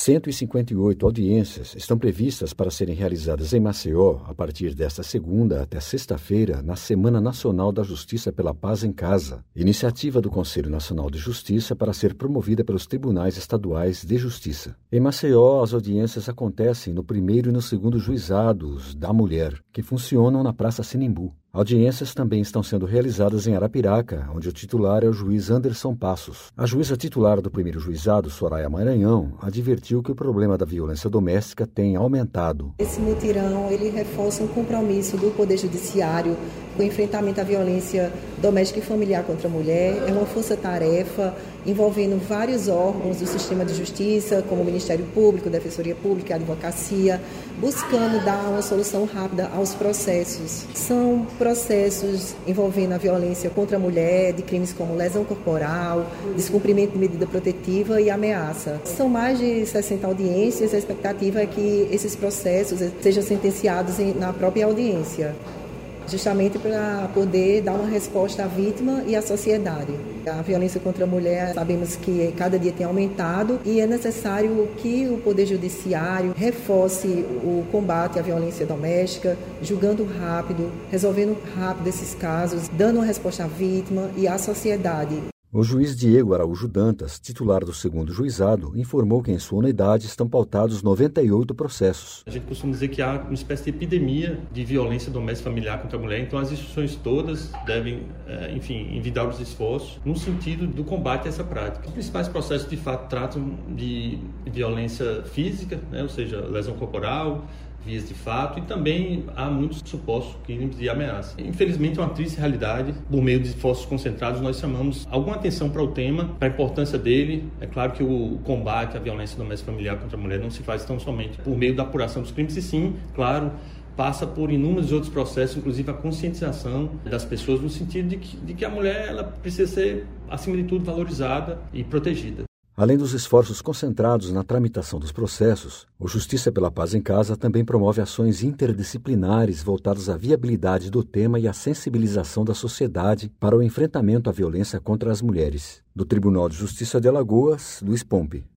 158 audiências estão previstas para serem realizadas em Maceió a partir desta segunda até sexta-feira, na Semana Nacional da Justiça pela Paz em Casa, iniciativa do Conselho Nacional de Justiça para ser promovida pelos Tribunais Estaduais de Justiça. Em Maceió, as audiências acontecem no primeiro e no segundo juizados da mulher, que funcionam na Praça Sinimbu. Audiências também estão sendo realizadas em Arapiraca, onde o titular é o juiz Anderson Passos. A juíza titular do primeiro juizado, Soraya Maranhão, advertiu que o problema da violência doméstica tem aumentado. Esse mutirão, ele reforça um compromisso do Poder Judiciário com o enfrentamento à violência doméstica e familiar contra a mulher. É uma força-tarefa envolvendo vários órgãos do sistema de justiça, como o Ministério Público, Defensoria Pública e Advocacia, buscando dar uma solução rápida aos processos. São processos envolvendo a violência contra a mulher, de crimes como lesão corporal, descumprimento de medida protetiva e ameaça. São mais de 60 audiências, a expectativa é que esses processos sejam sentenciados na própria audiência, justamente para poder dar uma resposta à vítima e à sociedade. A violência contra a mulher, sabemos que cada dia tem aumentado e é necessário que o Poder Judiciário reforce o combate à violência doméstica, julgando rápido, resolvendo rápido esses casos, dando uma resposta à vítima e à sociedade. O juiz Diego Araújo Dantas, titular do segundo juizado, informou que em sua unidade estão pautados 98 processos. A gente costuma dizer que há uma espécie de epidemia de violência doméstica familiar contra a mulher, então as instituições todas devem, envidar os esforços no sentido do combate a essa prática. Os principais processos, de fato, tratam de violência física, ou seja, lesão corporal, vias de fato, e também há muitos supostos crimes de ameaça. Infelizmente, é uma triste realidade. Por meio de esforços concentrados, nós chamamos alguma atenção para o tema, para a importância dele. É claro que o combate à violência doméstica familiar contra a mulher não se faz tão somente por meio da apuração dos crimes, e sim, claro, passa por inúmeros outros processos, inclusive a conscientização das pessoas, no sentido de que a mulher ela precisa ser, acima de tudo, valorizada e protegida. Além dos esforços concentrados na tramitação dos processos, o Justiça pela Paz em Casa também promove ações interdisciplinares voltadas à viabilidade do tema e à sensibilização da sociedade para o enfrentamento à violência contra as mulheres. Do Tribunal de Justiça de Alagoas, Luiz Pompe.